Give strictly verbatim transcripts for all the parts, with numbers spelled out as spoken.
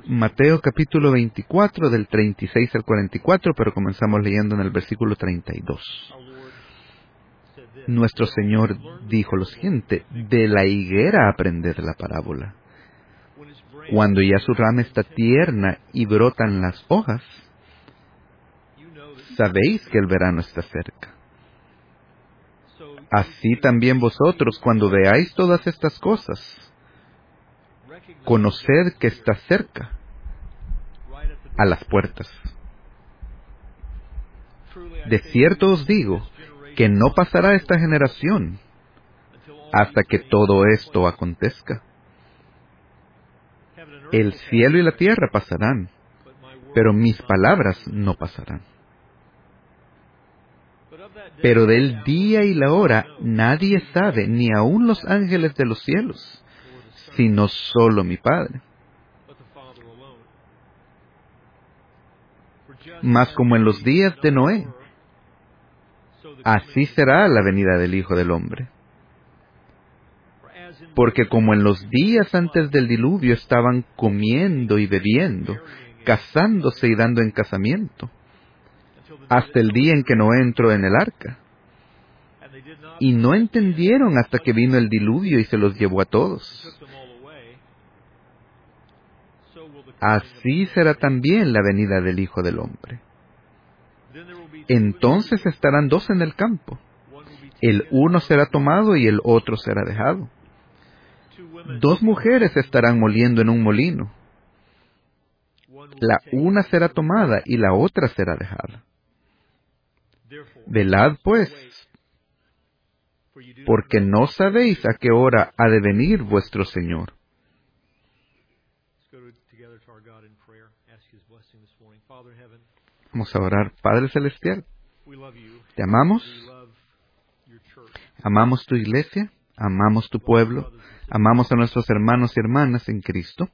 Mateo capítulo veinticuatro, del treinta y seis al cuarenta y cuatro, pero comenzamos leyendo en el versículo treinta y dos. Nuestro Señor dijo lo siguiente: de la higuera aprended la parábola. Cuando ya su rama está tierna y brotan las hojas, sabéis que el verano está cerca. Así también vosotros, cuando veáis todas estas cosas, conoced que está cerca, a las puertas. De cierto os digo, que no pasará esta generación hasta que todo esto acontezca. El cielo y la tierra pasarán, pero mis palabras no pasarán. Pero del día y la hora nadie sabe, ni aun los ángeles de los cielos, sino solo mi Padre. Mas como en los días de Noé, así será la venida del Hijo del Hombre. Porque como en los días antes del diluvio estaban comiendo y bebiendo, casándose y dando en casamiento, hasta el día en que Noé entró en el arca. Y no entendieron hasta que vino el diluvio y se los llevó a todos. Así será también la venida del Hijo del Hombre. Entonces estarán dos en el campo. El uno será tomado y el otro será dejado. Dos mujeres estarán moliendo en un molino. La una será tomada y la otra será dejada. Velad pues, porque no sabéis a qué hora ha de venir vuestro Señor. Vamos a orar. Padre Celestial, te amamos, amamos tu iglesia, amamos tu pueblo, amamos a nuestros hermanos y hermanas en Cristo.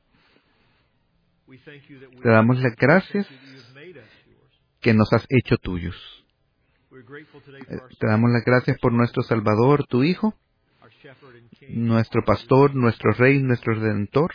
Te damos las gracias que nos has hecho tuyos. Te damos las gracias por nuestro Salvador, tu Hijo, nuestro Pastor, nuestro Rey, nuestro Redentor.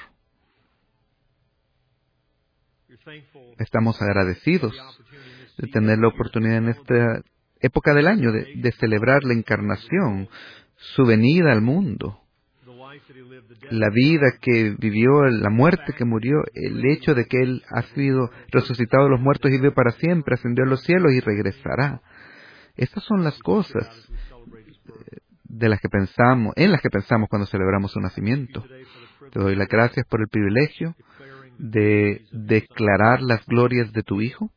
Estamos agradecidos de tener la oportunidad en esta época del año de, de celebrar la encarnación, su venida al mundo, la vida que vivió, la muerte que murió, el hecho de que Él ha sido resucitado de los muertos y vive para siempre, ascendió a los cielos y regresará. Estas son las cosas de las que pensamos, en las que pensamos cuando celebramos su nacimiento. Te doy las gracias por el privilegio de declarar las glorias de tu Hijo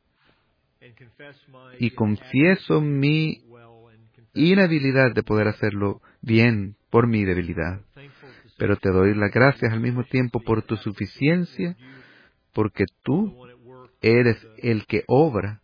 y confieso mi inhabilidad de poder hacerlo bien por mi debilidad. Pero te doy las gracias al mismo tiempo por tu suficiencia, porque tú eres el que obra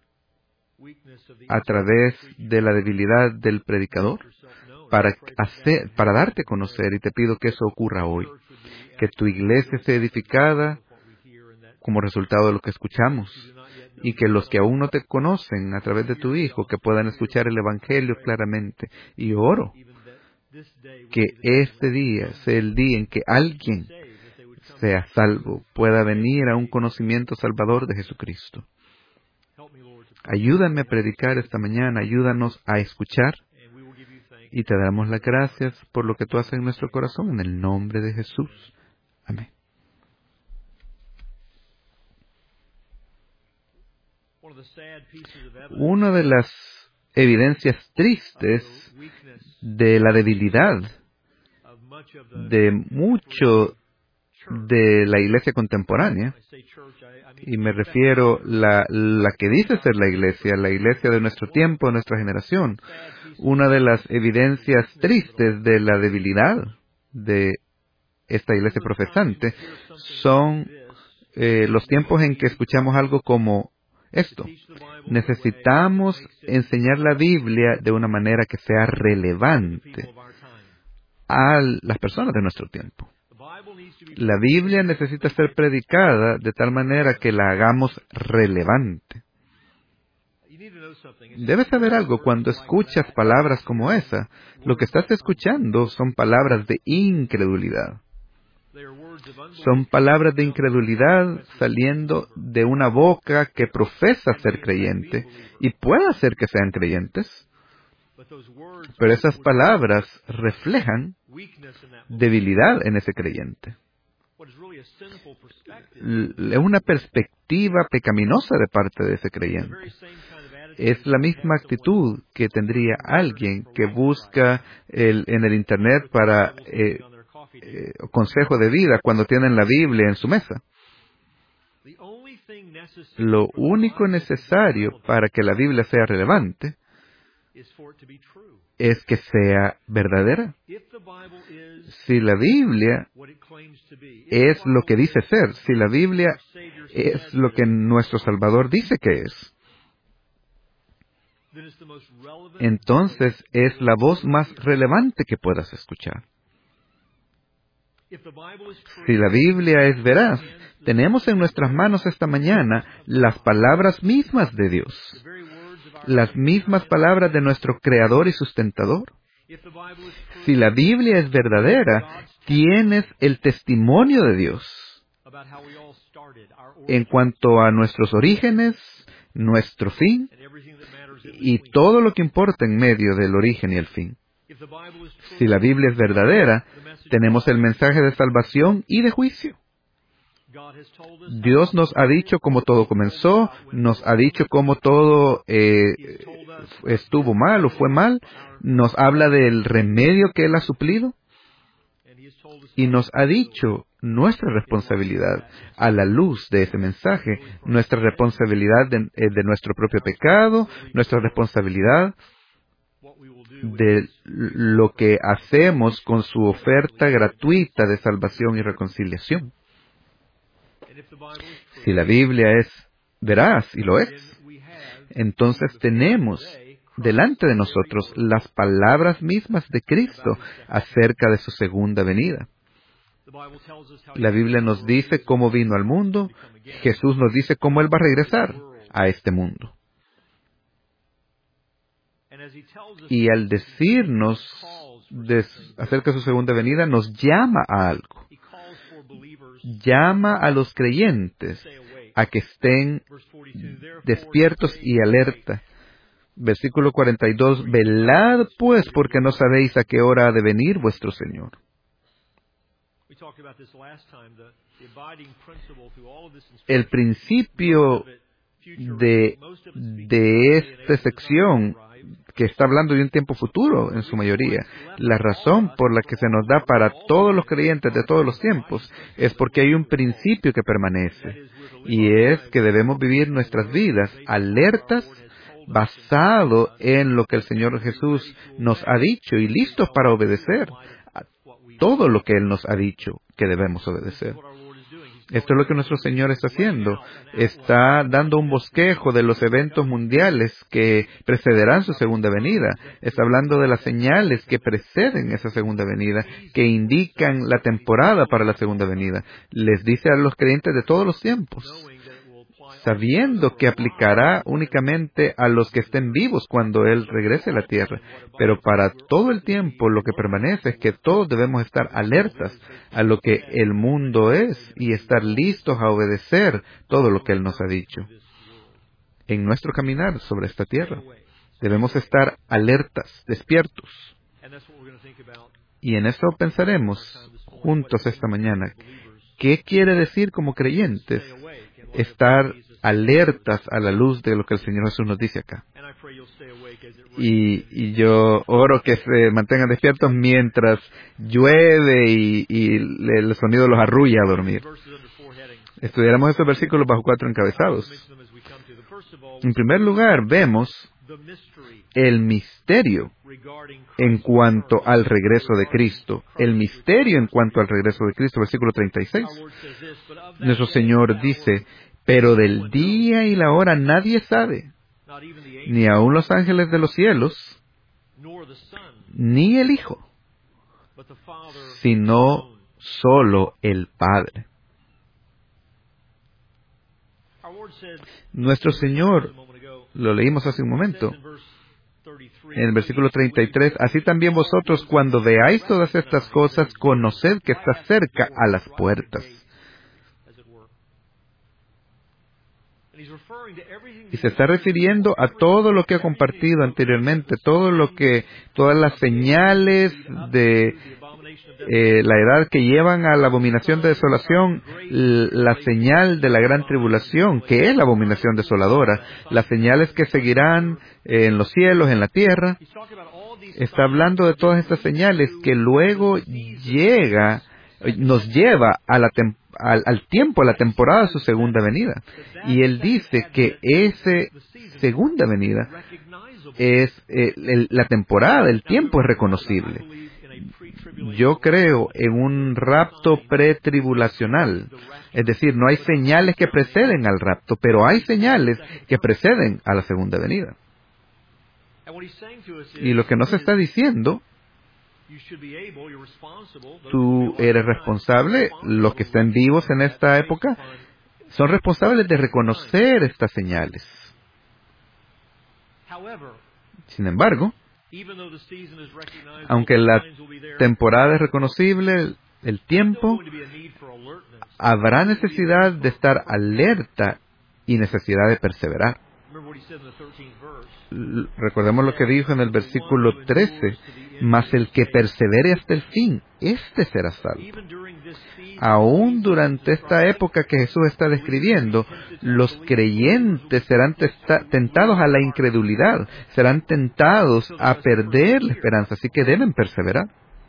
a través de la debilidad del predicador para hacer, para darte a conocer, y te pido que eso ocurra hoy. Que tu iglesia sea edificada como resultado de lo que escuchamos, y que los que aún no te conocen a través de tu Hijo, que puedan escuchar el Evangelio claramente. Y oro que este día sea el día en que alguien sea salvo, pueda venir a un conocimiento salvador de Jesucristo. Ayúdame a predicar esta mañana, ayúdanos a escuchar, y te damos las gracias por lo que tú haces en nuestro corazón, en el nombre de Jesús. Amén. Una de las evidencias tristes de la debilidad de mucho de la iglesia contemporánea, y me refiero a la, la que dice ser la iglesia, la iglesia de nuestro tiempo, de nuestra generación, una de las evidencias tristes de la debilidad de esta iglesia profesante son eh, los tiempos en que escuchamos algo como esto: necesitamos enseñar la Biblia de una manera que sea relevante a las personas de nuestro tiempo. La Biblia necesita ser predicada de tal manera que la hagamos relevante. Debes saber algo: cuando escuchas palabras como esa, lo que estás escuchando son palabras de incredulidad. Son palabras de incredulidad saliendo de una boca que profesa ser creyente, y puede ser que sean creyentes, pero esas palabras reflejan debilidad en ese creyente. Es una perspectiva pecaminosa de parte de ese creyente. Es la misma actitud que tendría alguien que busca el, en el Internet para eh, eh, consejo de vida cuando tienen la Biblia en su mesa. Lo único necesario para que la Biblia sea relevante es que sea verdadera. Si la Biblia es lo que dice ser, si la Biblia es lo que nuestro Salvador dice que es, entonces es la voz más relevante que puedas escuchar. Si la Biblia es veraz, tenemos en nuestras manos esta mañana las palabras mismas de Dios, las mismas palabras de nuestro Creador y Sustentador. Si la Biblia es verdadera, tienes el testimonio de Dios en cuanto a nuestros orígenes, nuestro fin, y todo lo que importa en medio del origen y el fin. Si la Biblia es verdadera, tenemos el mensaje de salvación y de juicio. Dios nos ha dicho cómo todo comenzó, nos ha dicho cómo todo eh, estuvo mal o fue mal, nos habla del remedio que Él ha suplido, y nos ha dicho nuestra responsabilidad a la luz de ese mensaje, nuestra responsabilidad de, de nuestro propio pecado, nuestra responsabilidad de lo que hacemos con su oferta gratuita de salvación y reconciliación. Si la Biblia es veraz, y lo es, entonces tenemos delante de nosotros las palabras mismas de Cristo acerca de su segunda venida. La Biblia nos dice cómo vino al mundo, Jesús nos dice cómo Él va a regresar a este mundo. Y al decirnos de, acerca de su segunda venida, nos llama a algo. Llama a los creyentes a que estén despiertos y alerta. Versículo cuarenta y dos, velad pues, porque no sabéis a qué hora ha de venir vuestro Señor. El principio de, de esta sección, que está hablando de un tiempo futuro en su mayoría, la razón por la que se nos da para todos los creyentes de todos los tiempos, es porque hay un principio que permanece, y es que debemos vivir nuestras vidas alertas, basado en lo que el Señor Jesús nos ha dicho y listos para obedecer a todo lo que Él nos ha dicho que debemos obedecer. Esto es lo que nuestro Señor está haciendo. Está dando un bosquejo de los eventos mundiales que precederán su segunda venida. Está hablando de las señales que preceden esa segunda venida, que indican la temporada para la segunda venida. Les dice a los creyentes de todos los tiempos, sabiendo que aplicará únicamente a los que estén vivos cuando Él regrese a la tierra. Pero para todo el tiempo lo que permanece es que todos debemos estar alertas a lo que el mundo es y estar listos a obedecer todo lo que Él nos ha dicho. En nuestro caminar sobre esta tierra debemos estar alertas, despiertos. Y en eso pensaremos juntos esta mañana. ¿Qué quiere decir como creyentes estar alertas a la luz de lo que el Señor Jesús nos dice acá? Y, y yo oro que se mantengan despiertos mientras llueve y, y el sonido los arrulla a dormir. Estudiaremos estos versículos bajo cuatro encabezados. En primer lugar, vemos el misterio en cuanto al regreso de Cristo. El misterio en cuanto al regreso de Cristo, versículo treinta y seis. Nuestro Señor dice, pero del día y la hora nadie sabe, ni aun los ángeles de los cielos, ni el Hijo, sino solo el Padre. Nuestro Señor, lo leímos hace un momento, en el versículo treinta y tres, así también vosotros, cuando veáis todas estas cosas, conoced que está cerca a las puertas. Y se está refiriendo a todo lo que ha compartido anteriormente, todo lo que, todas las señales de eh, la edad que llevan a la abominación de desolación, la señal de la gran tribulación, que es la abominación desoladora, las señales que seguirán eh, en los cielos, en la tierra. Está hablando de todas estas señales que luego llega, nos lleva a la temporada, Al, al tiempo, a la temporada de su segunda venida. Y él dice que esa segunda venida es eh, el, la temporada, el tiempo es reconocible. Yo creo en un rapto pretribulacional. Es decir, no hay señales que preceden al rapto, pero hay señales que preceden a la segunda venida. Y lo que nos está diciendo, tú eres responsable, los que están vivos en esta época, son responsables de reconocer estas señales. Sin embargo, aunque la temporada es reconocible, el tiempo, habrá necesidad de estar alerta y necesidad de perseverar. Recordemos lo que dijo en el versículo trece, mas el que persevere hasta el fin, éste será salvo. Aún durante esta época que Jesús está describiendo, los creyentes serán testa- tentados a la incredulidad, serán tentados a perder la esperanza, así que deben perseverar.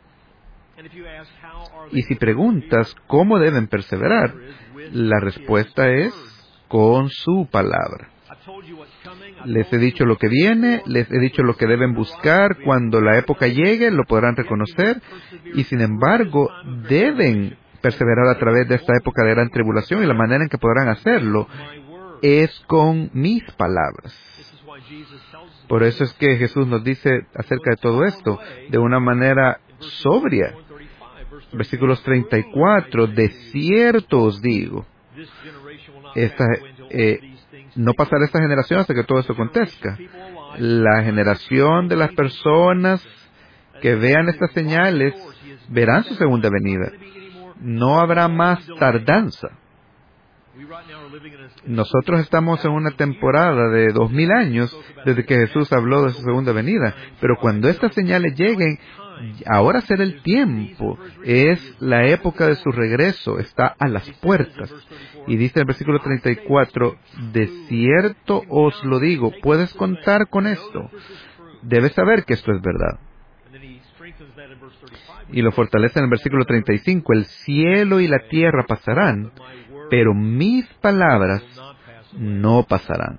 Y si preguntas cómo deben perseverar, la respuesta es con su palabra. Les he dicho lo que viene, les he dicho lo que deben buscar, cuando la época llegue lo podrán reconocer, y sin embargo deben perseverar a través de esta época de gran tribulación, y la manera en que podrán hacerlo es con mis palabras. Por eso es que Jesús nos dice acerca de todo esto de una manera sobria. Versículos treinta y cuatro, de cierto os digo, esta, eh, no pasará esta generación hasta que todo esto acontezca. La generación de las personas que vean estas señales verán su segunda venida. No habrá más tardanza. Nosotros estamos en una temporada de dos mil años desde que Jesús habló de su segunda venida, pero cuando estas señales lleguen, ahora será el tiempo, es la época de su regreso, está a las puertas. Y dice el versículo treinta y cuatro, de cierto os lo digo, puedes contar con esto, debes saber que esto es verdad. Y lo fortalece en el versículo treinta y cinco, el cielo y la tierra pasarán, pero mis palabras no pasarán.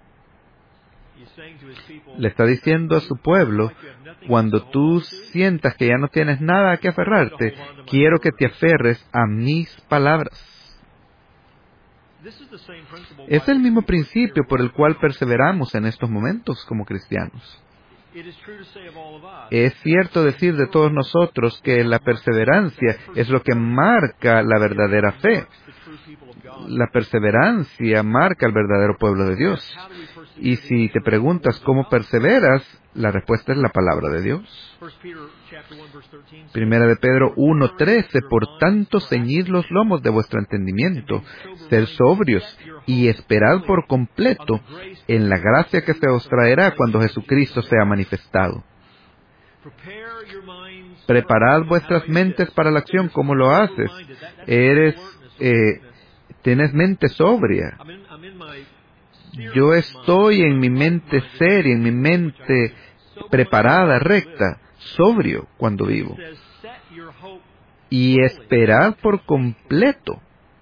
Le está diciendo a su pueblo, cuando tú sientas que ya no tienes nada a que aferrarte, quiero que te aferres a mis palabras. Es el mismo principio por el cual perseveramos en estos momentos como cristianos. Es cierto decir de todos nosotros que la perseverancia es lo que marca la verdadera fe. La perseverancia marca al verdadero pueblo de Dios. Y si te preguntas cómo perseveras, la respuesta es la palabra de Dios. Primera de Pedro uno trece, por tanto ceñid los lomos de vuestro entendimiento, sed sobrios y esperad por completo en la gracia que se os traerá cuando Jesucristo sea manifestado. Preparad vuestras mentes para la acción. ¿Cómo lo haces? Eres, eh, tienes mente sobria. Yo estoy en mi mente seria, en mi mente preparada, recta, sobrio cuando vivo. Y esperad por completo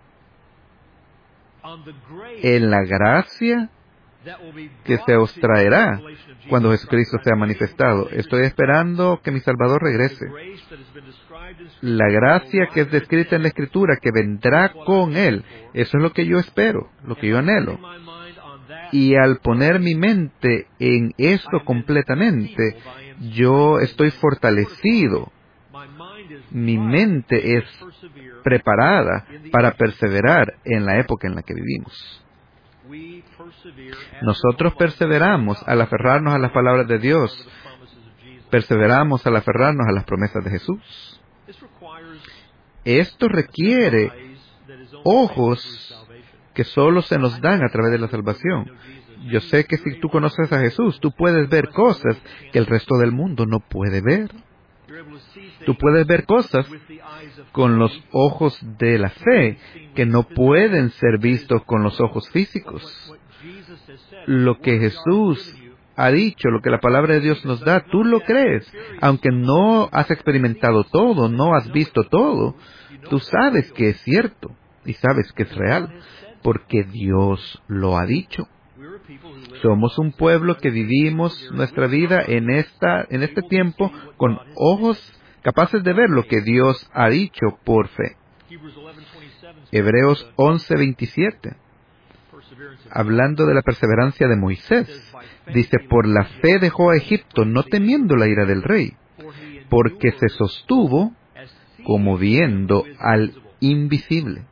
en la gracia que se os traerá cuando Jesucristo sea manifestado. Estoy esperando que mi Salvador regrese. La gracia que es descrita en la Escritura, que vendrá con Él, eso es lo que yo espero, lo que yo anhelo. Y al poner mi mente en esto completamente, yo estoy fortalecido. Mi mente es preparada para perseverar en la época en la que vivimos. Nosotros perseveramos al aferrarnos a las palabras de Dios, perseveramos al aferrarnos a las promesas de Jesús. Esto requiere ojos que solo se nos dan a través de la salvación. Yo sé que si tú conoces a Jesús, tú puedes ver cosas que el resto del mundo no puede ver. Tú puedes ver cosas con los ojos de la fe que no pueden ser vistos con los ojos físicos. Lo que Jesús ha dicho, lo que la palabra de Dios nos da, tú lo crees. Aunque no has experimentado todo, no has visto todo, tú sabes que es cierto y sabes que es real, porque Dios lo ha dicho. Somos un pueblo que vivimos nuestra vida en esta, en este tiempo con ojos capaces de ver lo que Dios ha dicho por fe. Hebreos once veintisiete, hablando de la perseverancia de Moisés, dice, por la fe dejó a Egipto, no temiendo la ira del rey, porque se sostuvo como viendo al invisible.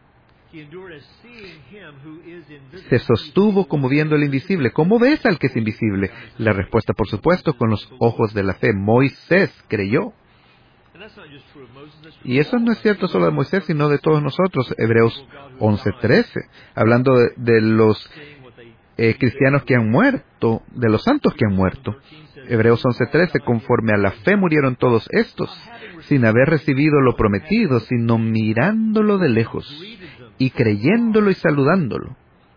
Se sostuvo como viendo al invisible. ¿Cómo ves al que es invisible? La respuesta, por supuesto, con los ojos de la fe. Moisés creyó. Y eso no es cierto solo de Moisés, sino de todos nosotros. Hebreos once trece, hablando de, de los eh, cristianos que han muerto, de los santos que han muerto. Hebreos once trece, conforme a la fe murieron todos estos, sin haber recibido lo prometido, sino mirándolo de lejos, y creyéndolo y saludándolo.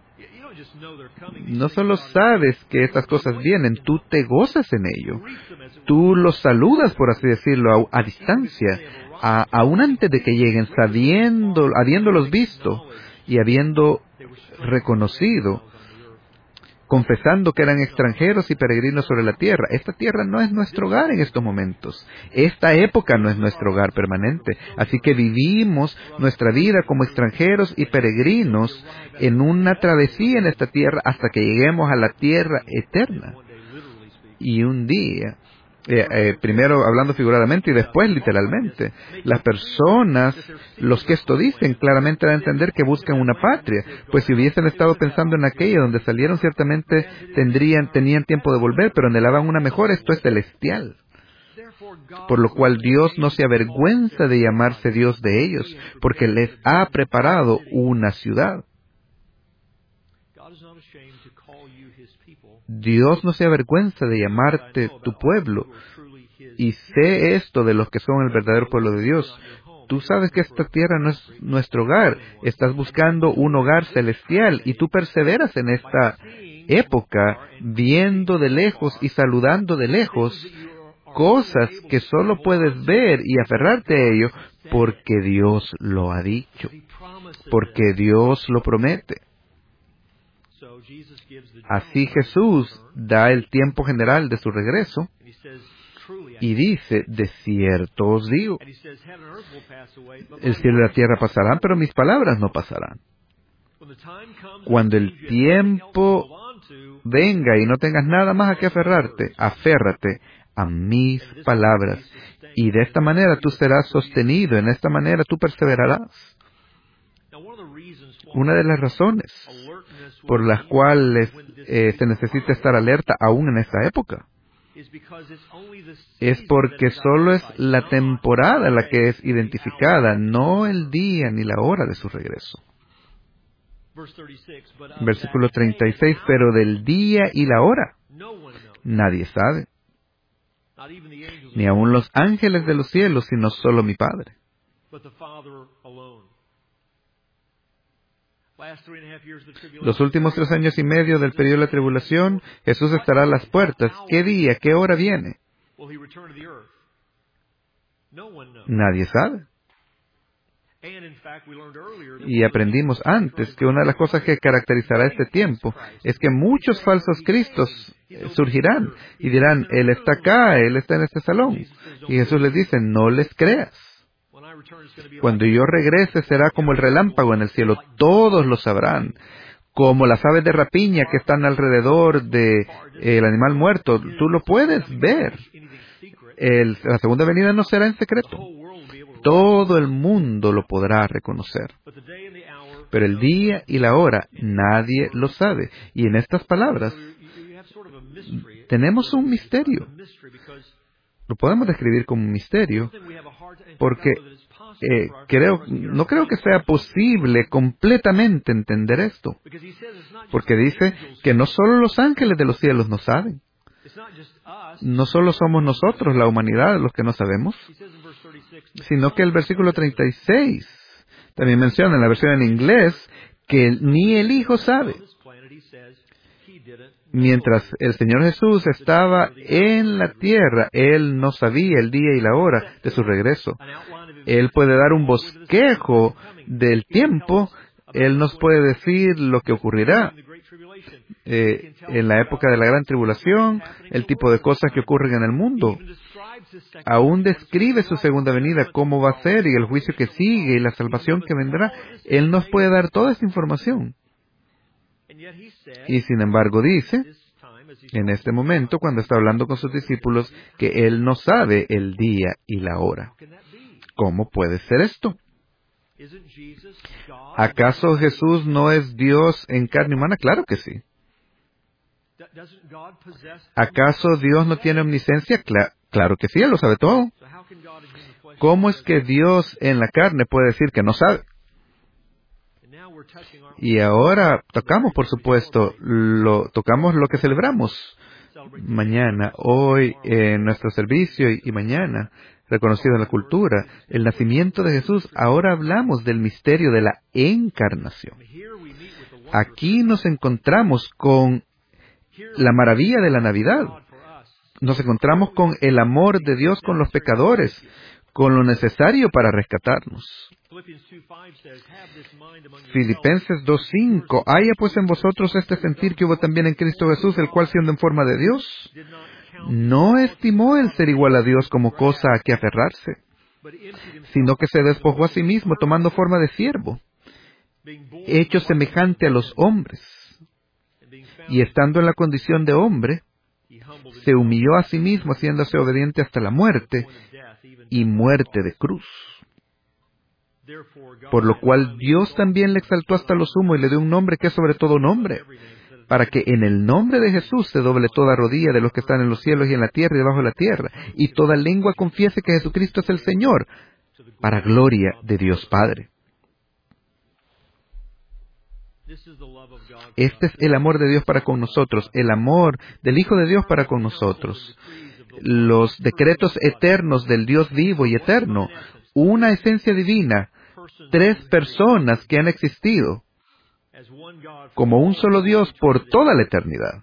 No solo sabes que estas cosas vienen, tú te gozas en ello. Tú los saludas, por así decirlo, a, a distancia, a, aún antes de que lleguen, sabiendo, habiéndolos visto y habiendo reconocido, confesando que eran extranjeros y peregrinos sobre la tierra. Esta tierra no es nuestro hogar en estos momentos. Esta época no es nuestro hogar permanente. Así que vivimos nuestra vida como extranjeros y peregrinos en una travesía en esta tierra hasta que lleguemos a la tierra eterna. Y un día, eh, eh, primero hablando figuradamente y después literalmente, las personas, los que esto dicen, claramente dan a entender que buscan una patria, pues si hubiesen estado pensando en aquella donde salieron, ciertamente tendrían, tenían tiempo de volver, pero anhelaban una mejor, esto es celestial. Por lo cual Dios no se avergüenza de llamarse Dios de ellos, porque les ha preparado una ciudad. Dios no se avergüenza de llamarte tu pueblo, y sé esto de los que son el verdadero pueblo de Dios. Tú sabes que esta tierra no es nuestro hogar, estás buscando un hogar celestial, y tú perseveras en esta época, viendo de lejos y saludando de lejos cosas que solo puedes ver y aferrarte a ello, porque Dios lo ha dicho, porque Dios lo promete. Así Jesús da el tiempo general de su regreso y dice, de cierto os digo, el cielo y la tierra pasarán, pero mis palabras no pasarán. Cuando el tiempo venga y no tengas nada más a que aferrarte, aférrate a mis palabras, y de esta manera tú serás sostenido, en esta manera tú perseverarás. Una de las razones por las cuales eh, se necesita estar alerta aún en esta época es porque solo es la temporada la que es identificada, no el día ni la hora de su regreso. Versículo treinta y seis, pero del día y la hora nadie sabe, ni aun los ángeles de los cielos, sino solo mi Padre. Los últimos tres años y medio del periodo de la tribulación, Jesús estará a las puertas. ¿Qué día, qué hora viene? Nadie sabe. Y aprendimos antes que una de las cosas que caracterizará este tiempo es que muchos falsos cristos surgirán y dirán, Él está acá, Él está en este salón. Y Jesús les dice, no les creas. Cuando yo regrese será como el relámpago en el cielo, todos lo sabrán, como las aves de rapiña que están alrededor del de, eh, animal muerto, tú lo puedes ver. El, la segunda venida no será en secreto, todo el mundo lo podrá reconocer. Pero el día y la hora nadie lo sabe. Y en estas palabras tenemos un misterio, Lo podemos describir como un misterio, porque eh, creo, no creo que sea posible completamente entender esto. Porque dice que no solo los ángeles de los cielos no saben. No solo somos nosotros, la humanidad, los que no sabemos, sino que el versículo treinta y seis también menciona en la versión en inglés que ni el Hijo sabe. Mientras el Señor Jesús estaba en la tierra, Él no sabía el día y la hora de su regreso. Él puede dar un bosquejo del tiempo. Él nos puede decir lo que ocurrirá eh, en la época de la gran tribulación, el tipo de cosas que ocurren en el mundo. Aún describe su segunda venida, cómo va a ser, y el juicio que sigue, y la salvación que vendrá. Él nos puede dar toda esta información. Y sin embargo dice, en este momento, cuando está hablando con sus discípulos, que Él no sabe el día y la hora. ¿Cómo puede ser esto? ¿Acaso Jesús no es Dios en carne humana? Claro que sí. ¿Acaso Dios no tiene omnisciencia? Cla- claro que sí, Él lo sabe todo. ¿Cómo es que Dios en la carne puede decir que no sabe? Y ahora tocamos, por supuesto, lo, tocamos lo que celebramos mañana, hoy, en nuestro servicio y, y mañana, reconocido en la cultura, el nacimiento de Jesús. Ahora hablamos del misterio de la encarnación. Aquí nos encontramos con la maravilla de la Navidad. Nos encontramos con el amor de Dios con los pecadores, con lo necesario para rescatarnos. Filipenses dos cinco, haya pues en vosotros este sentir que hubo también en Cristo Jesús, el cual siendo en forma de Dios, no estimó el ser igual a Dios como cosa a que aferrarse, sino que se despojó a sí mismo tomando forma de siervo, hecho semejante a los hombres, y estando en la condición de hombre, se humilló a sí mismo haciéndose obediente hasta la muerte, y muerte de cruz. Por lo cual Dios también le exaltó hasta lo sumo y le dio un nombre que es sobre todo nombre, para que en el nombre de Jesús se doble toda rodilla de los que están en los cielos y en la tierra y debajo de la tierra, y toda lengua confiese que Jesucristo es el Señor, para gloria de Dios Padre. Este es el amor de Dios para con nosotros, el amor del Hijo de Dios para con nosotros. Los decretos eternos del Dios vivo y eterno, una esencia divina, tres personas que han existido como un solo Dios por toda la eternidad.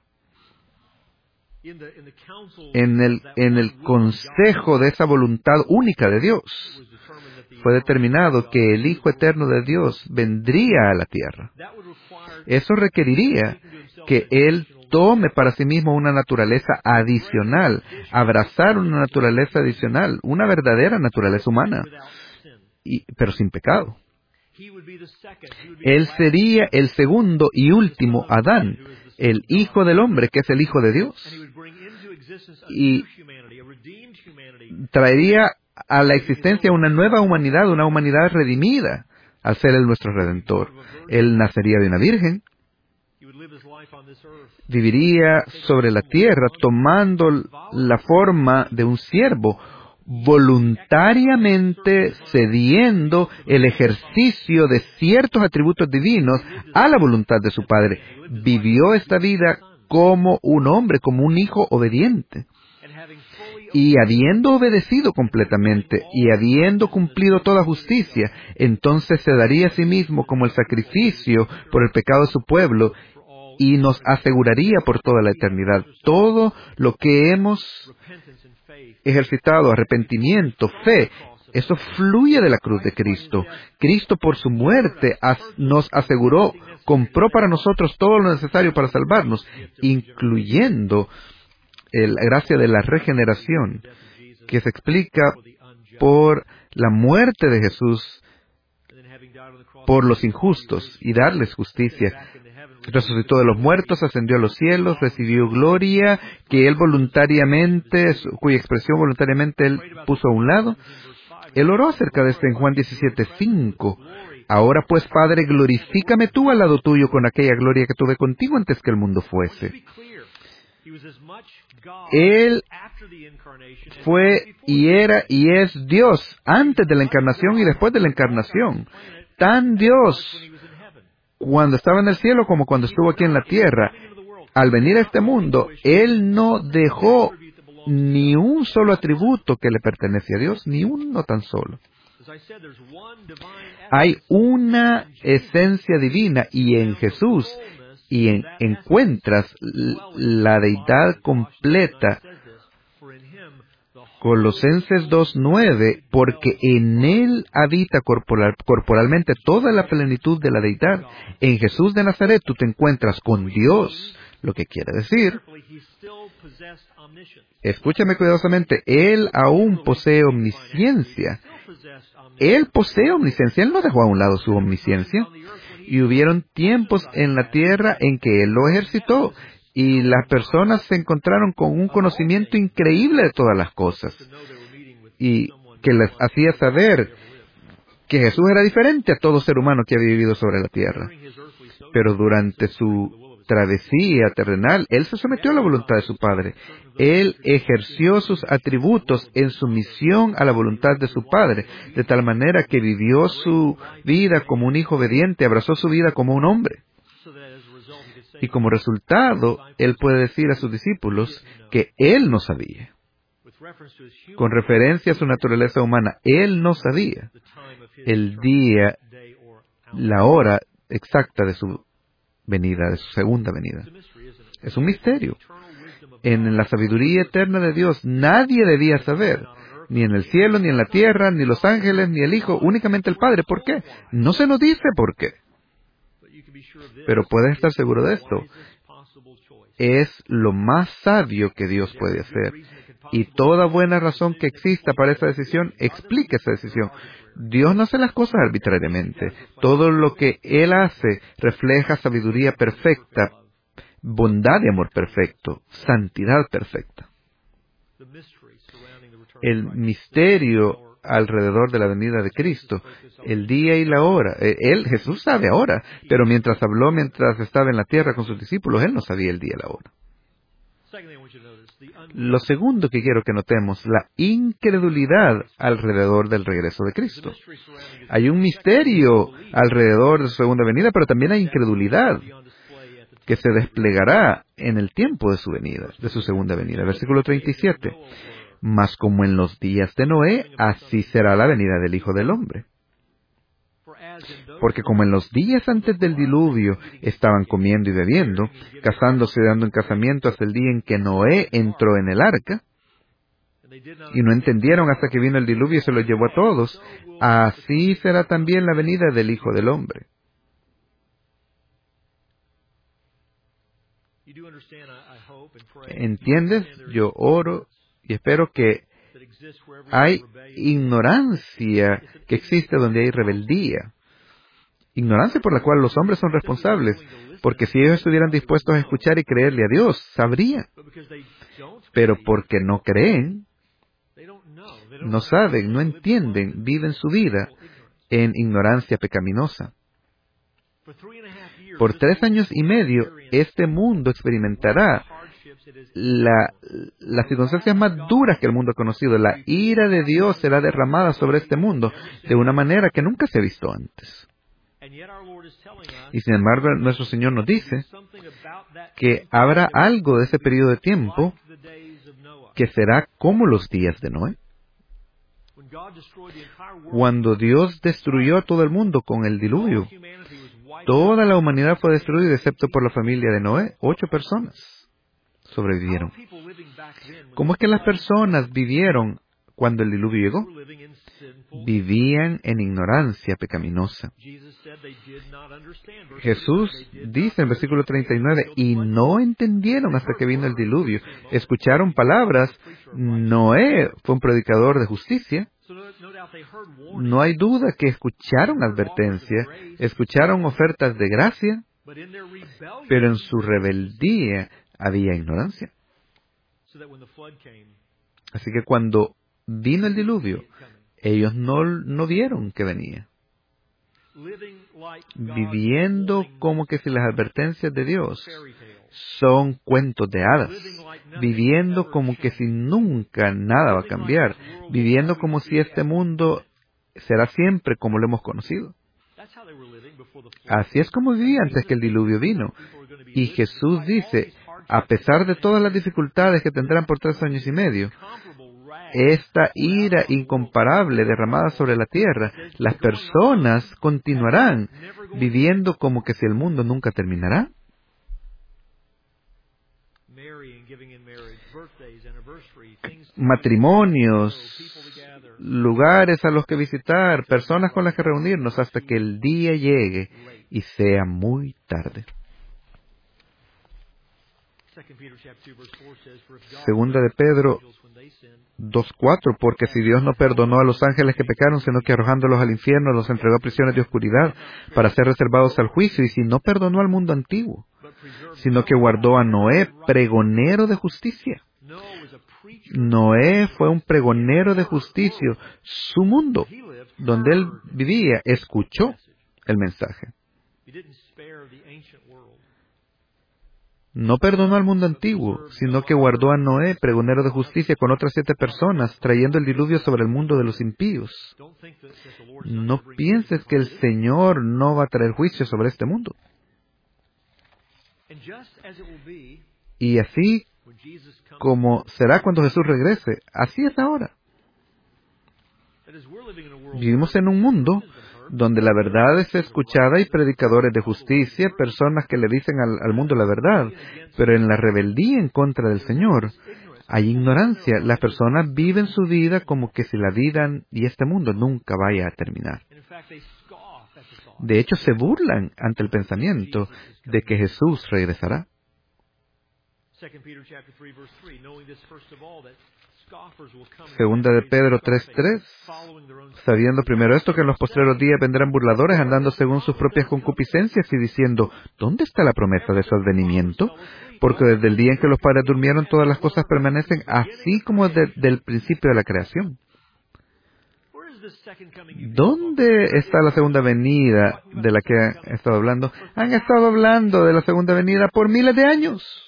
En el, en el consejo de esa voluntad única de Dios, fue determinado que el Hijo eterno de Dios vendría a la tierra. Eso requeriría que Él tome para sí mismo una naturaleza adicional, abrazar una naturaleza adicional, una verdadera naturaleza humana, y, pero sin pecado. Él sería el segundo y último Adán, el Hijo del Hombre, que es el Hijo de Dios, y traería a la existencia una nueva humanidad, una humanidad redimida, al ser Él nuestro Redentor. Él nacería de una virgen, viviría sobre la tierra tomando la forma de un siervo, voluntariamente cediendo el ejercicio de ciertos atributos divinos a la voluntad de su Padre. Vivió esta vida como un hombre, como un hijo obediente. Y habiendo obedecido completamente y habiendo cumplido toda justicia, entonces se daría a sí mismo como el sacrificio por el pecado de su pueblo y nos aseguraría por toda la eternidad todo lo que hemos ejercitado, arrepentimiento, fe. Eso fluye de la cruz de Cristo. Cristo por su muerte as- nos aseguró, compró para nosotros todo lo necesario para salvarnos, incluyendo la gracia de la regeneración, que se explica por la muerte de Jesús por los injustos y darles justicia. Resucitó de los muertos, ascendió a los cielos, recibió gloria, que Él voluntariamente, cuya expresión voluntariamente Él puso a un lado. Él oró acerca de esto en Juan diecisiete cinco. Ahora pues, Padre, glorifícame tú al lado tuyo con aquella gloria que tuve contigo antes que el mundo fuese. Él fue y era y es Dios antes de la encarnación y después de la encarnación. Tan Dios cuando estaba en el cielo como cuando estuvo aquí en la tierra. Al venir a este mundo, Él no dejó ni un solo atributo que le pertenece a Dios, ni uno tan solo. Hay una esencia divina y en Jesús y en, encuentras la deidad completa. Colosenses dos nueve, porque en Él habita corporal, corporalmente toda la plenitud de la deidad. En Jesús de Nazaret tú te encuentras con Dios, lo que quiere decir, escúchame cuidadosamente, Él aún posee omnisciencia. Él posee omnisciencia, Él no dejó a un lado su omnisciencia. Y hubieron tiempos en la tierra en que Él lo ejercitó. Y las personas se encontraron con un conocimiento increíble de todas las cosas. Y que les hacía saber que Jesús era diferente a todo ser humano que había vivido sobre la tierra. Pero durante su travesía terrenal, Él se sometió a la voluntad de su Padre. Él ejerció sus atributos en sumisión a la voluntad de su Padre, de tal manera que vivió su vida como un hijo obediente, abrazó su vida como un hombre. Y como resultado, Él puede decir a sus discípulos que Él no sabía. Con referencia a su naturaleza humana, Él no sabía el día, la hora exacta de su venida, de su segunda venida. Es un misterio. En la sabiduría eterna de Dios, nadie debía saber, ni en el cielo, ni en la tierra, ni los ángeles, ni el Hijo, únicamente el Padre. ¿Por qué? No se nos dice por qué. Pero puedes estar seguro de esto. Es lo más sabio que Dios puede hacer. Y toda buena razón que exista para esa decisión, explica esa decisión. Dios no hace las cosas arbitrariamente. Todo lo que Él hace refleja sabiduría perfecta, bondad y amor perfecto, santidad perfecta. El misterio alrededor de la venida de Cristo, el día y la hora. Él, Jesús sabe ahora, pero mientras habló, mientras estaba en la tierra con sus discípulos, Él no sabía el día y la hora. Lo segundo que quiero que notemos, la incredulidad alrededor del regreso de Cristo. Hay un misterio alrededor de su segunda venida, pero también hay incredulidad que se desplegará en el tiempo de su venida, de su segunda venida. Versículo treinta y siete. Mas como en los días de Noé, así será la venida del Hijo del Hombre. Porque como en los días antes del diluvio estaban comiendo y bebiendo, casándose y dando en casamiento hasta el día en que Noé entró en el arca, y no entendieron hasta que vino el diluvio y se los llevó a todos, así será también la venida del Hijo del Hombre. ¿Entiendes? Yo oro y espero que hay ignorancia que existe donde hay rebeldía. Ignorancia por la cual los hombres son responsables, porque si ellos estuvieran dispuestos a escuchar y creerle a Dios, sabrían. Pero porque no creen, no saben, no entienden, viven su vida en ignorancia pecaminosa. Por tres años y medio, este mundo experimentará la, las circunstancias más duras que el mundo ha conocido. La ira de Dios será derramada sobre este mundo de una manera que nunca se ha visto antes. Y sin embargo, nuestro Señor nos dice que habrá algo de ese periodo de tiempo que será como los días de Noé. Cuando Dios destruyó a todo el mundo con el diluvio, toda la humanidad fue destruida excepto por la familia de Noé. Ocho personas sobrevivieron. ¿Cómo es que las personas vivieron cuando el diluvio llegó? Vivían en ignorancia pecaminosa. Jesús dice en versículo treinta y nueve, y no entendieron hasta que vino el diluvio. Escucharon palabras. Noé fue un predicador de justicia. No hay duda que escucharon advertencia, escucharon ofertas de gracia, pero en su rebeldía había ignorancia. Así que cuando vino el diluvio, ellos no, no vieron que venía. Viviendo como que si las advertencias de Dios son cuentos de hadas, viviendo como que si nunca nada va a cambiar, viviendo como si este mundo será siempre como lo hemos conocido. Así es como vivía antes que el diluvio vino. Y Jesús dice, a pesar de todas las dificultades que tendrán por tres años y medio, esta ira incomparable derramada sobre la tierra, las personas continuarán viviendo como que si el mundo nunca terminará. Matrimonios, lugares a los que visitar, personas con las que reunirnos hasta que el día llegue y sea muy tarde. Segunda de Pedro dos cuatro, porque si Dios no perdonó a los ángeles que pecaron, sino que arrojándolos al infierno los entregó a prisiones de oscuridad para ser reservados al juicio, y si no perdonó al mundo antiguo, sino que guardó a Noé, pregonero de justicia. Noé fue un pregonero de justicia. Su mundo, donde él vivía, escuchó el mensaje. No perdonó al mundo antiguo, sino que guardó a Noé, pregonero de justicia, con otras siete personas, trayendo el diluvio sobre el mundo de los impíos. No pienses que el Señor no va a traer juicio sobre este mundo. Y así como será cuando Jesús regrese, así es ahora. Vivimos en un mundo donde la verdad es escuchada y predicadores de justicia, personas que le dicen al, al mundo la verdad, pero en la rebeldía en contra del Señor hay ignorancia. Las personas viven su vida como que si la vida y este mundo nunca vaya a terminar. De hecho, se burlan ante el pensamiento de que Jesús regresará. Segunda de Pedro tres tres, sabiendo primero esto, que en los postreros días vendrán burladores, andando según sus propias concupiscencias y diciendo, ¿dónde está la promesa de su advenimiento? Porque desde el día en que los padres durmieron, todas las cosas permanecen así como desde el principio de la creación. ¿Dónde está la segunda venida de la que han estado hablando? Han estado hablando de la segunda venida por miles de años.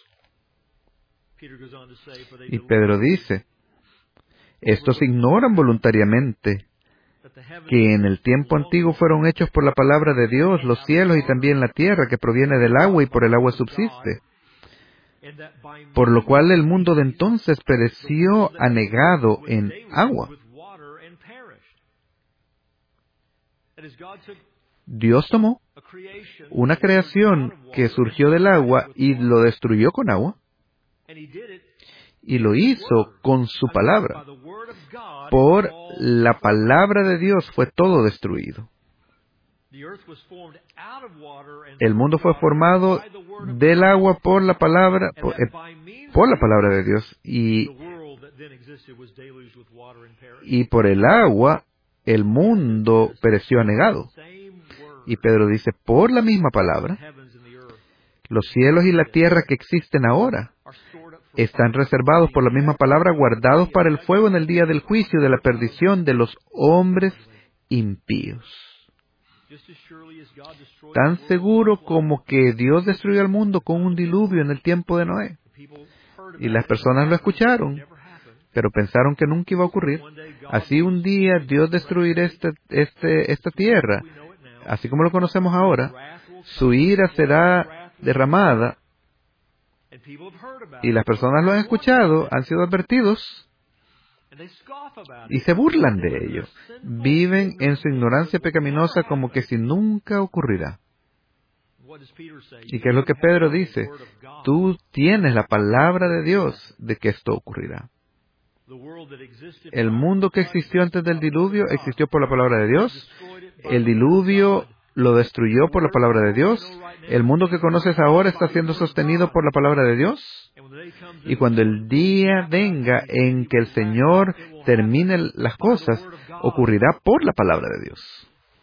Y Pedro dice, estos ignoran voluntariamente que en el tiempo antiguo fueron hechos por la palabra de Dios los cielos y también la tierra, que proviene del agua y por el agua subsiste. Por lo cual el mundo de entonces pereció anegado en agua. Dios tomó una creación que surgió del agua y lo destruyó con agua. Y lo hizo con su palabra. Por la palabra de Dios fue todo destruido. El mundo fue formado del agua por la palabra, por, eh, por la palabra de Dios. Y, y por el agua, el mundo pereció anegado. Y Pedro dice, por la misma palabra, los cielos y la tierra que existen ahora están reservados por la misma palabra, guardados para el fuego en el día del juicio de la perdición de los hombres impíos. Tan seguro como que Dios destruyó al mundo con un diluvio en el tiempo de Noé. Y las personas lo escucharon, pero pensaron que nunca iba a ocurrir. Así un día Dios destruirá este, este, esta tierra, así como lo conocemos ahora. Su ira será derramada. Y las personas lo han escuchado, han sido advertidos, y se burlan de ello. Viven en su ignorancia pecaminosa como que si nunca ocurrirá. ¿Y qué es lo que Pedro dice? Tú tienes la palabra de Dios de que esto ocurrirá. El mundo que existió antes del diluvio existió por la palabra de Dios. El diluvio lo destruyó por la palabra de Dios. El mundo que conoces ahora está siendo sostenido por la palabra de Dios. Y cuando el día venga en que el Señor termine las cosas, ocurrirá por la palabra de Dios.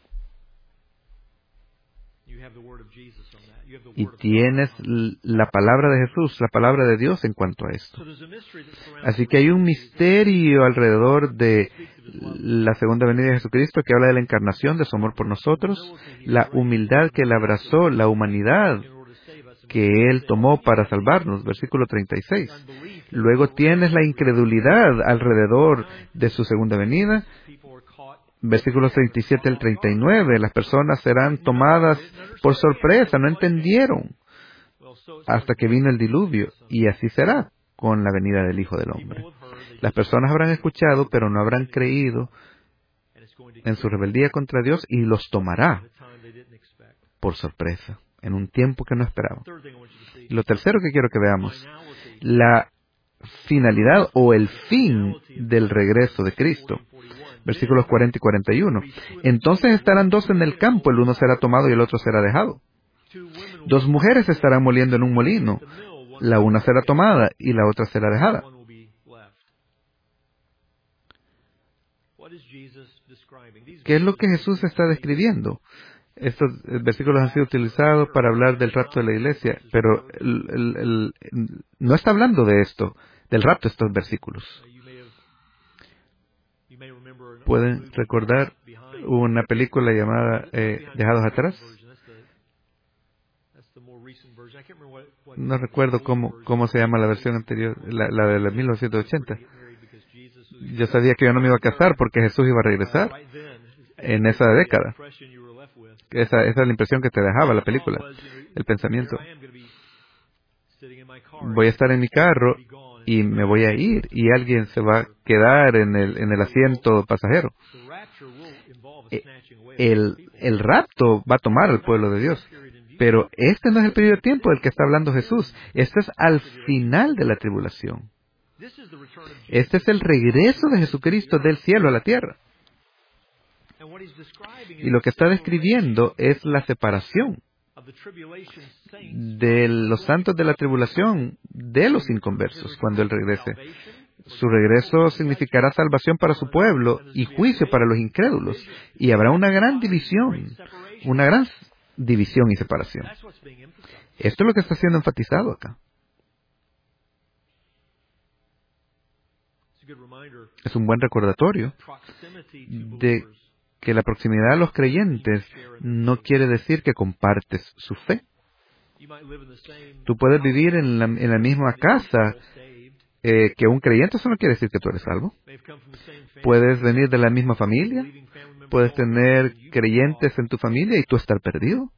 Y tienes la palabra de Jesús, la palabra de Dios en cuanto a esto. Así que hay un misterio alrededor de la segunda venida de Jesucristo que habla de la encarnación, de su amor por nosotros, la humildad que Él abrazó, la humanidad, que Él tomó para salvarnos, versículo treinta y seis. Luego tienes la incredulidad alrededor de su segunda venida, versículos treinta y siete al treinta y nueve. Las personas serán tomadas por sorpresa, no entendieron hasta que vino el diluvio, y así será con la venida del Hijo del Hombre. Las personas habrán escuchado, pero no habrán creído en su rebeldía contra Dios, y los tomará por sorpresa, en un tiempo que no esperaban. Y lo tercero que quiero que veamos, la finalidad o el fin del regreso de Cristo. Versículos cuarenta y cuarenta y uno. Entonces estarán dos en el campo, el uno será tomado y el otro será dejado. Dos mujeres estarán moliendo en un molino, la una será tomada y la otra será dejada. ¿Qué es lo que Jesús está describiendo? Estos versículos han sido utilizados para hablar del rapto de la iglesia, pero el, el, el, no está hablando de esto, del rapto, estos versículos. ¿Pueden recordar una película llamada eh, Dejados Atrás? No recuerdo cómo, cómo se llama la versión anterior, la, la de la mil novecientos ochenta. Yo sabía que yo no me iba a casar porque Jesús iba a regresar en esa década. Esa, esa es la impresión que te dejaba la película, el pensamiento. Voy a estar en mi carro y me voy a ir y alguien se va a quedar en el, en el asiento pasajero. El, el rapto va a tomar al pueblo de Dios. Pero este no es el periodo de tiempo del que está hablando Jesús. Este es al final de la tribulación. Este es el regreso de Jesucristo del cielo a la tierra. Y lo que está describiendo es la separación de los santos de la tribulación de los inconversos cuando Él regrese. Su regreso significará salvación para su pueblo y juicio para los incrédulos. Y habrá una gran división, una gran división y separación. Esto es lo que está siendo enfatizado acá. Es un buen recordatorio de que la proximidad a los creyentes no quiere decir que compartes su fe. Tú puedes vivir en la, en la misma casa eh, que un creyente, eso no quiere decir que tú eres salvo. Puedes venir de la misma familia, puedes tener creyentes en tu familia y tú estar perdido.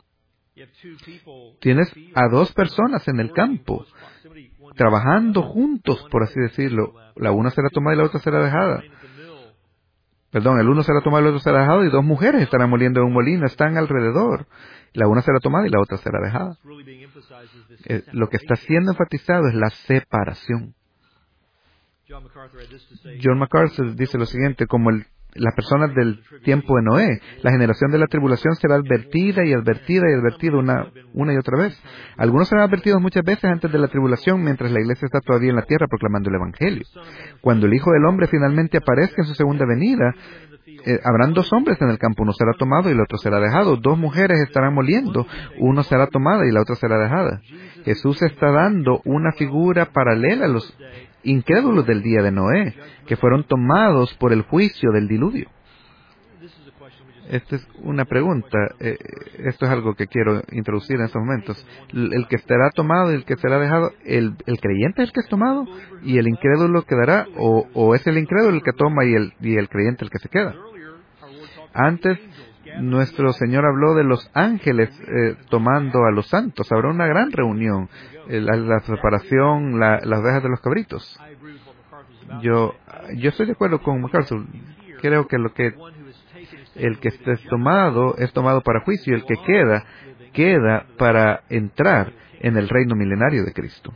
Tienes a dos personas en el campo, trabajando juntos, por así decirlo. La una será tomada y la otra será dejada. Perdón, el uno será tomado y el otro será dejado, y dos mujeres estarán moliendo en un molino, están alrededor. La una será tomada y la otra será dejada. Eh, lo que está siendo enfatizado es la separación. John MacArthur dice lo siguiente, como el, las personas del tiempo de Noé, la generación de la tribulación será advertida y advertida y advertida una, una y otra vez. Algunos serán advertidos muchas veces antes de la tribulación, mientras la iglesia está todavía en la tierra proclamando el Evangelio. Cuando el Hijo del Hombre finalmente aparezca en su segunda venida, eh, habrán dos hombres en el campo, uno será tomado y el otro será dejado. Dos mujeres estarán moliendo, uno será tomada y la otra será dejada. Jesús está dando una figura paralela a los incrédulos del día de Noé, que fueron tomados por el juicio del diluvio. Esta es una pregunta. Eh, esto es algo que quiero introducir en estos momentos. El, el que estará tomado y el que será dejado, el, el creyente es el que es tomado y el incrédulo quedará, o, o es el incrédulo el que toma y el, y el creyente el que se queda. Antes, nuestro Señor habló de los ángeles eh, tomando a los santos. Habrá una gran reunión, eh, la, la separación, la, las ovejas de los cabritos. Yo, yo estoy de acuerdo con MacArthur. Creo que lo que el que esté tomado es tomado para juicio, y el que queda, queda para entrar en el reino milenario de Cristo.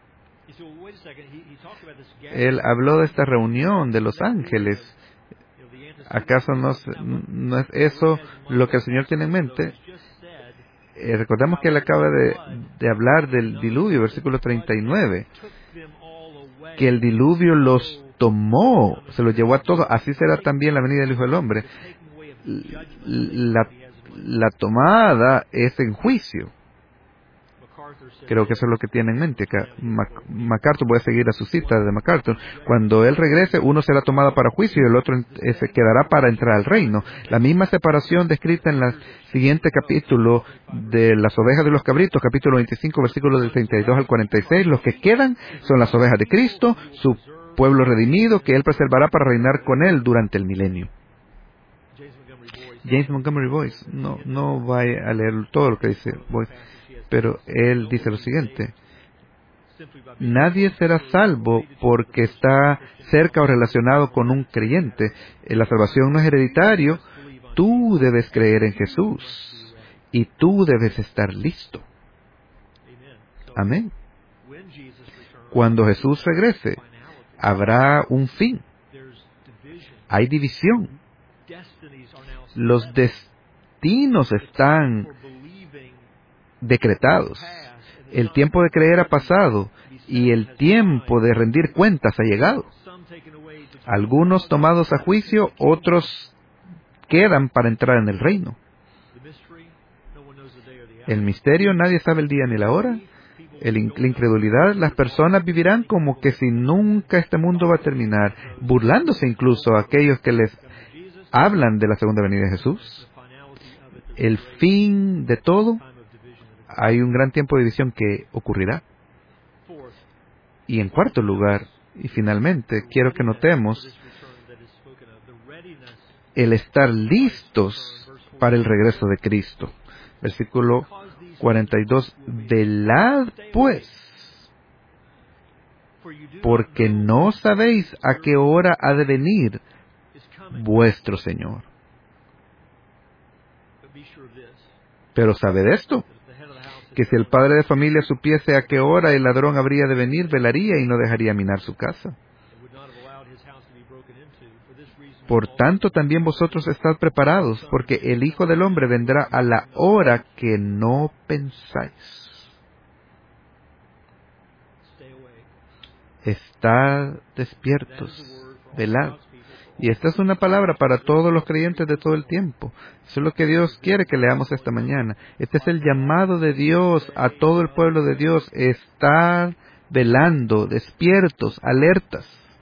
Él habló de esta reunión de los ángeles. ¿Acaso no, no es eso lo que el Señor tiene en mente? Eh, recordemos que Él acaba de, de hablar del diluvio, versículo treinta y nueve, que el diluvio los tomó, se los llevó a todos. Así será también la venida del Hijo del Hombre. La, la tomada es en juicio. Creo que eso es lo que tiene en mente. Que Mac- MacArthur, voy a seguir a su cita de MacArthur. Cuando él regrese, uno será tomado para juicio y el otro eh, se quedará para entrar al reino. La misma separación descrita en el siguiente capítulo de las ovejas de los cabritos, capítulo veinticinco, versículos del treinta y dos al cuarenta y seis. Los que quedan son las ovejas de Cristo, su pueblo redimido, que él preservará para reinar con él durante el milenio. James Montgomery Boyce, no, no va a leer todo lo que dice Boyce, pero él dice lo siguiente: nadie será salvo porque está cerca o relacionado con un creyente. La salvación no es hereditario. Tú debes creer en Jesús y tú debes estar listo. Amén. Cuando Jesús regrese, habrá un fin. Hay división. Los destinos están decretados. El tiempo de creer ha pasado y el tiempo de rendir cuentas ha llegado. Algunos tomados a juicio, otros quedan para entrar en el reino. El misterio, nadie sabe el día ni la hora. El, la incredulidad, las personas vivirán como que si nunca este mundo va a terminar, burlándose incluso a aquellos que les hablan de la segunda venida de Jesús. El fin de todo, hay un gran tiempo de división que ocurrirá. Y en cuarto lugar, y finalmente, quiero que notemos el estar listos para el regreso de Cristo. Versículo cuarenta y dos, velad pues, porque no sabéis a qué hora ha de venir vuestro Señor. Pero sabed esto, que si el padre de familia supiese a qué hora el ladrón habría de venir, velaría y no dejaría minar su casa. Por tanto, también vosotros estad preparados, porque el Hijo del Hombre vendrá a la hora que no pensáis. Estad despiertos, velad. Y esta es una palabra para todos los creyentes de todo el tiempo. Eso es lo que Dios quiere que leamos esta mañana. Este es el llamado de Dios a todo el pueblo de Dios. Estar velando, despiertos, alertas.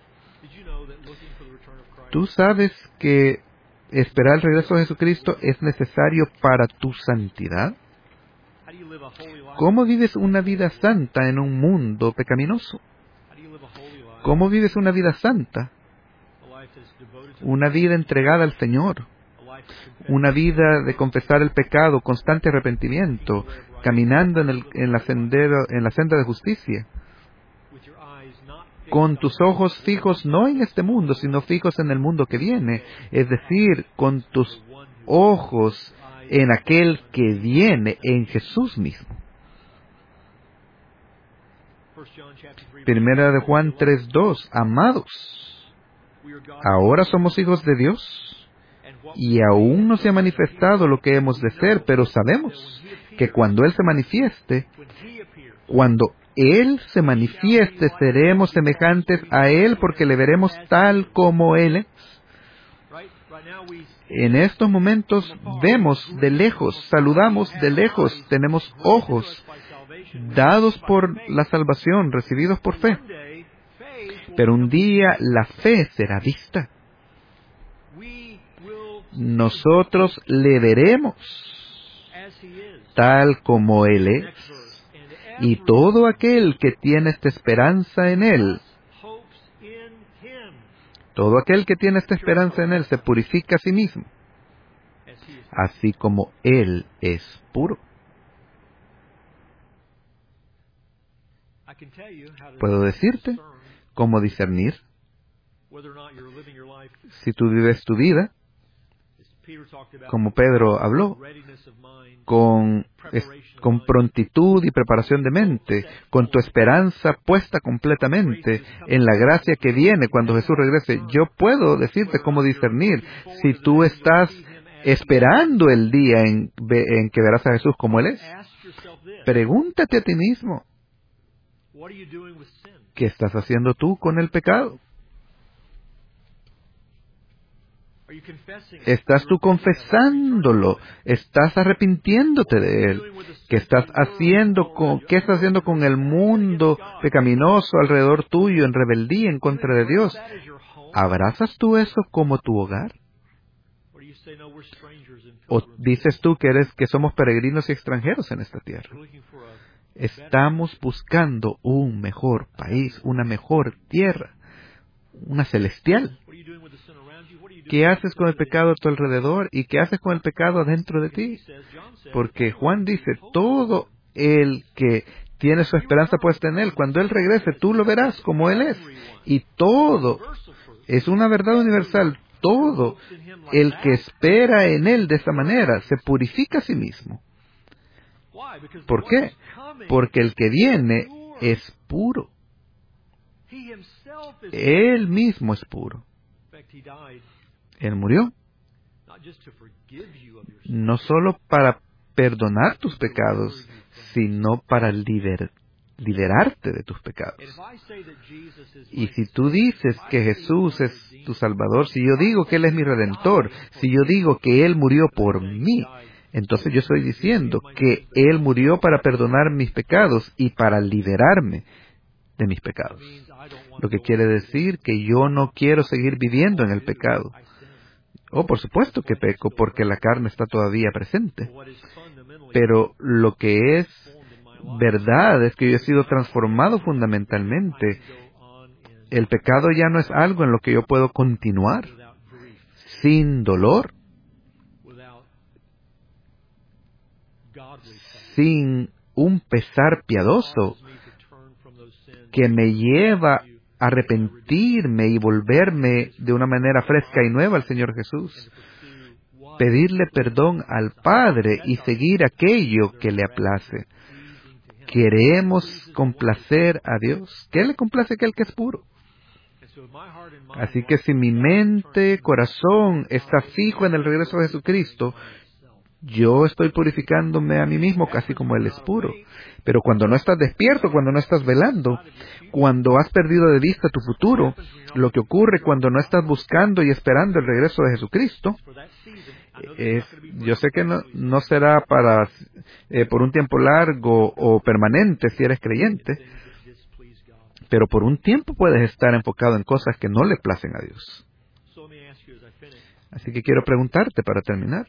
¿Tú sabes que esperar el regreso de Jesucristo es necesario para tu santidad? ¿Cómo vives una vida santa en un mundo pecaminoso? ¿Cómo vives una vida santa? Una vida entregada al Señor. Una vida de confesar el pecado, constante arrepentimiento, caminando en, el, en, la sendero, en la senda de justicia. Con tus ojos fijos no en este mundo, sino fijos en el mundo que viene. Es decir, con tus ojos en aquel que viene, en Jesús mismo. Primera de Juan tres dos. Amados, ahora somos hijos de Dios, y aún no se ha manifestado lo que hemos de ser, pero sabemos que cuando Él se manifieste, cuando Él se manifieste, seremos semejantes a Él, porque le veremos tal como Él es. En estos momentos vemos de lejos, saludamos de lejos, tenemos ojos dados por la salvación, recibidos por fe. Pero un día la fe será vista. Nosotros le veremos tal como Él es. Y todo aquel que tiene esta esperanza en Él, todo aquel que tiene esta esperanza en Él se purifica a sí mismo, así como Él es puro. Puedo decirte cómo discernir si tú vives tu vida, como Pedro habló, con, es, con prontitud y preparación de mente, con tu esperanza puesta completamente en la gracia que viene cuando Jesús regrese. Yo puedo decirte cómo discernir si tú estás esperando el día en, en que verás a Jesús como Él es. Pregúntate a ti mismo, ¿qué estás haciendo tú con el pecado? ¿Estás tú confesándolo? ¿Estás arrepintiéndote de él? ¿Qué estás haciendo con, qué estás haciendo con el mundo pecaminoso alrededor tuyo en rebeldía en contra de Dios? ¿Abrazas tú eso como tu hogar? ¿O dices tú que eres, que somos peregrinos y extranjeros en esta tierra? Estamos buscando un mejor país, una mejor tierra, una celestial. ¿Qué haces con el pecado a tu alrededor y qué haces con el pecado adentro de ti? Porque Juan dice, todo el que tiene su esperanza puesta en Él, cuando Él regrese, tú lo verás como Él es. Y todo es una verdad universal. Todo el que espera en Él de esta manera se purifica a sí mismo. ¿Por qué? Porque el que viene es puro. Él mismo es puro. Él murió no solo para perdonar tus pecados, sino para liber, liberarte de tus pecados. Y si tú dices que Jesús es tu Salvador, si yo digo que Él es mi Redentor, si yo digo que Él murió por mí, entonces yo estoy diciendo que Él murió para perdonar mis pecados y para liberarme de mis pecados. Lo que quiere decir que yo no quiero seguir viviendo en el pecado. Oh, por supuesto que peco, porque la carne está todavía presente. Pero lo que es verdad es que yo he sido transformado fundamentalmente. El pecado ya no es algo en lo que yo puedo continuar sin dolor, sin un pesar piadoso que me lleva a arrepentirme y volverme de una manera fresca y nueva al Señor Jesús, pedirle perdón al Padre y seguir aquello que le aplace. Queremos complacer a Dios. ¿Qué le complace a aquel que es puro? Así que si mi mente, corazón está fijo en el regreso de Jesucristo, yo estoy purificándome a mí mismo casi como Él es puro. Pero cuando no estás despierto, cuando no estás velando, cuando has perdido de vista tu futuro, lo que ocurre cuando no estás buscando y esperando el regreso de Jesucristo, es, yo sé que no, no será para eh, por un tiempo largo o permanente si eres creyente, pero por un tiempo puedes estar enfocado en cosas que no le placen a Dios. Así que quiero preguntarte para terminar,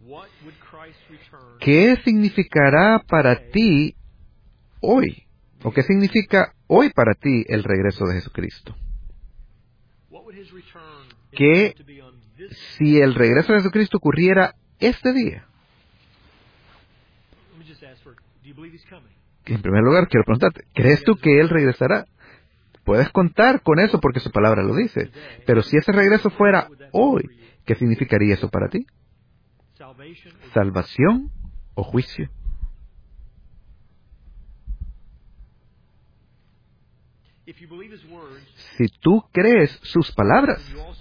¿qué significará para ti hoy? ¿O qué significa hoy para ti el regreso de Jesucristo? ¿Qué si el regreso de Jesucristo ocurriera este día? En primer lugar, quiero preguntarte, ¿crees tú que Él regresará? Puedes contar con eso porque su palabra lo dice. Pero si ese regreso fuera hoy, ¿qué significaría eso para ti? ¿Salvación o juicio? Si tú crees sus palabras,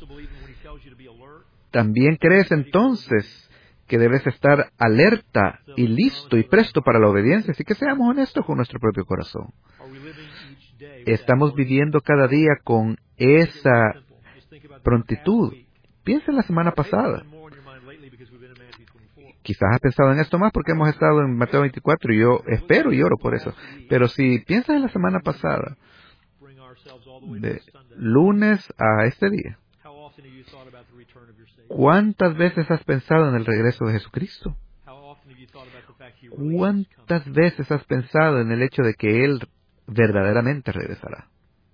también crees entonces que debes estar alerta y listo y presto para la obediencia. Así que seamos honestos con nuestro propio corazón. Estamos viviendo cada día con esa prontitud. Piensa en la semana pasada. Quizás has pensado en esto más porque hemos estado en Mateo veinticuatro y yo espero y oro por eso. Pero si piensas en la semana pasada, de lunes a este día, ¿cuántas veces has pensado en el regreso de Jesucristo? ¿Cuántas veces has pensado en el hecho de que Él verdaderamente regresará?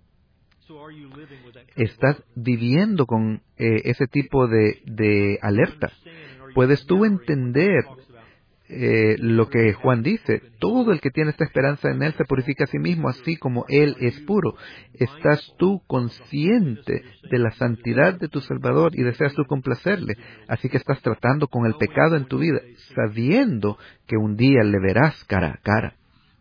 ¿Estás viviendo con eh, ese tipo de, de alerta? ¿Puedes tú entender eh, lo que Juan dice? Todo el que tiene esta esperanza en Él se purifica a sí mismo, así como Él es puro. ¿Estás tú consciente de la santidad de tu Salvador y deseas tú complacerle? Así que estás tratando con el pecado en tu vida, sabiendo que un día le verás cara a cara.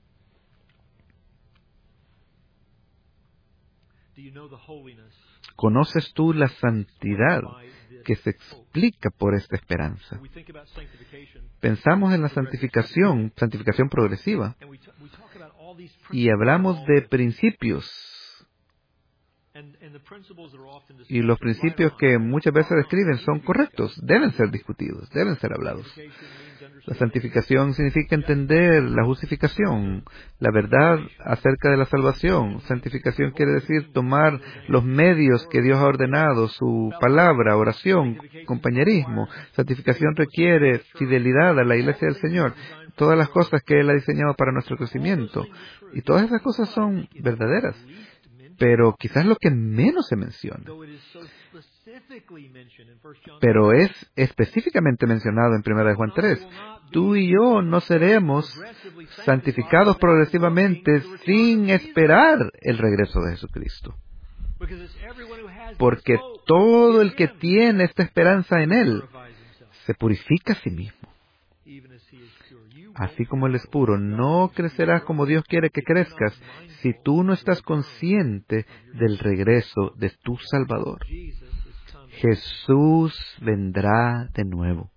¿Conoces tú la santidad que se explica por esta esperanza? Pensamos en la santificación, santificación progresiva, y hablamos de principios Y los principios que muchas veces describen son correctos, deben ser discutidos, deben ser hablados. La santificación significa entender la justificación, la verdad acerca de la salvación. Santificación quiere decir tomar los medios que Dios ha ordenado, su palabra, oración, compañerismo. Santificación requiere fidelidad a la iglesia del Señor, todas las cosas que Él ha diseñado para nuestro crecimiento. Y todas esas cosas son verdaderas. Pero quizás lo que menos se menciona, pero es específicamente mencionado en primera de Juan tres. Tú y yo no seremos santificados progresivamente sin esperar el regreso de Jesucristo. Porque todo el que tiene esta esperanza en Él se purifica a sí mismo. Así como Él es puro, no crecerás como Dios quiere que crezcas si tú no estás consciente del regreso de tu Salvador. Jesús vendrá de nuevo.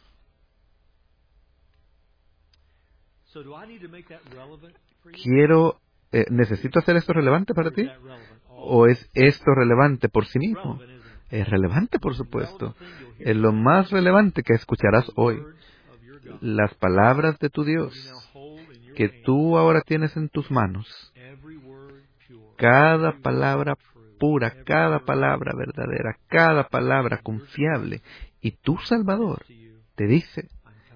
Quiero, eh, ¿necesito hacer esto relevante para ti? ¿O es esto relevante por sí mismo? Es relevante, por supuesto. Es lo más relevante que escucharás hoy. Las palabras de tu Dios, que tú ahora tienes en tus manos. Cada palabra pura, cada palabra verdadera, cada palabra confiable. Y tu Salvador te dice,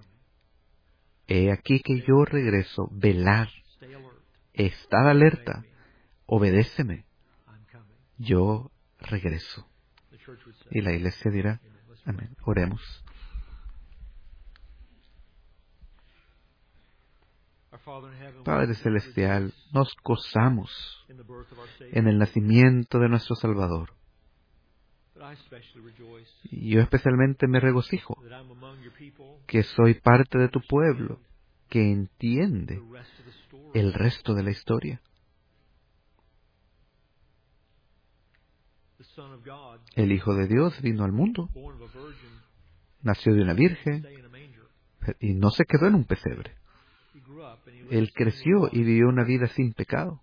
he aquí que yo regreso, velad, estad alerta, obedéceme, yo regreso. Y la iglesia dirá, amén. Oremos. Padre Celestial, nos gozamos en el nacimiento de nuestro Salvador. Y yo especialmente me regocijo que soy parte de tu pueblo, que entiende el resto de la historia. El Hijo de Dios vino al mundo, nació de una virgen y no se quedó en un pesebre. Él creció y vivió una vida sin pecado,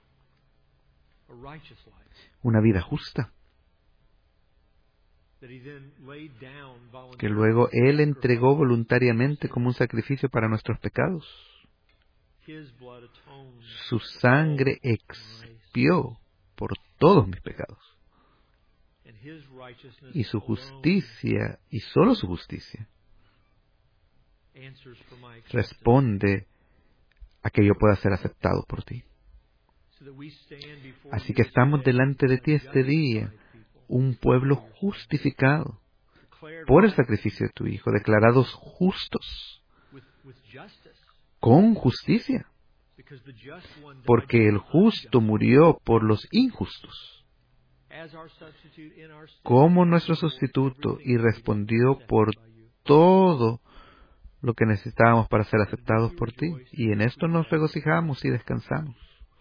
una vida justa, que luego Él entregó voluntariamente como un sacrificio para nuestros pecados. Su sangre expió por todos mis pecados. Y su justicia, y solo su justicia, responde a que yo pueda ser aceptado por ti. Así que estamos delante de ti este día, un pueblo justificado por el sacrificio de tu Hijo, declarados justos, con justicia, porque el justo murió por los injustos, como nuestro sustituto, y respondió por todo lo que necesitábamos para ser aceptados por ti. Y en esto nos regocijamos y descansamos.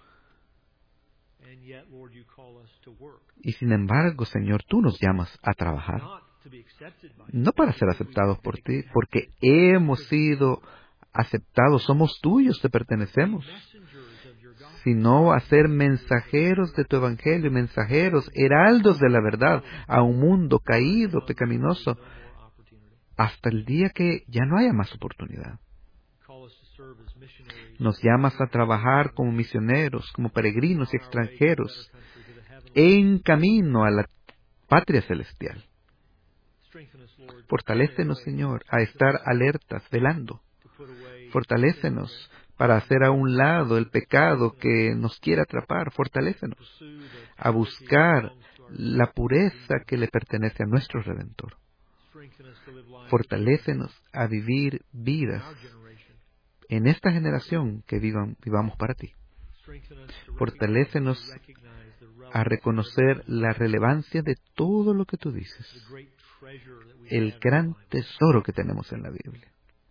Y sin embargo, Señor, tú nos llamas a trabajar, no para ser aceptados por ti, porque hemos sido aceptados, somos tuyos, te pertenecemos, sino a ser mensajeros de tu evangelio, mensajeros, heraldos de la verdad, a un mundo caído, pecaminoso, hasta el día que ya no haya más oportunidad. Nos llamas a trabajar como misioneros, como peregrinos y extranjeros, en camino a la patria celestial. Fortalécenos, Señor, a estar alertas, velando. Fortalécenos para hacer a un lado el pecado que nos quiere atrapar. Fortalécenos a buscar la pureza que le pertenece a nuestro Redentor. Fortalécenos a vivir vidas en esta generación que vivan, vivamos para ti. Fortalécenos a reconocer la relevancia de todo lo que tú dices, el gran tesoro que tenemos en la Biblia.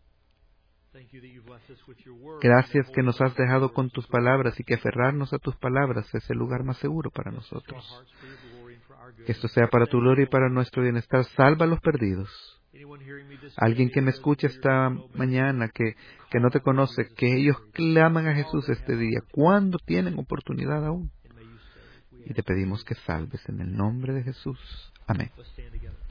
Gracias que nos has dejado con tus palabras y que aferrarnos a tus palabras es el lugar más seguro para nosotros. Que esto sea para tu gloria y para nuestro bienestar. Salva a los perdidos. Alguien que me escucha esta mañana, que, que no te conoce, que ellos claman a Jesús este día, cuando tienen oportunidad aún. y te pedimos que salves en el nombre de Jesús. Amén.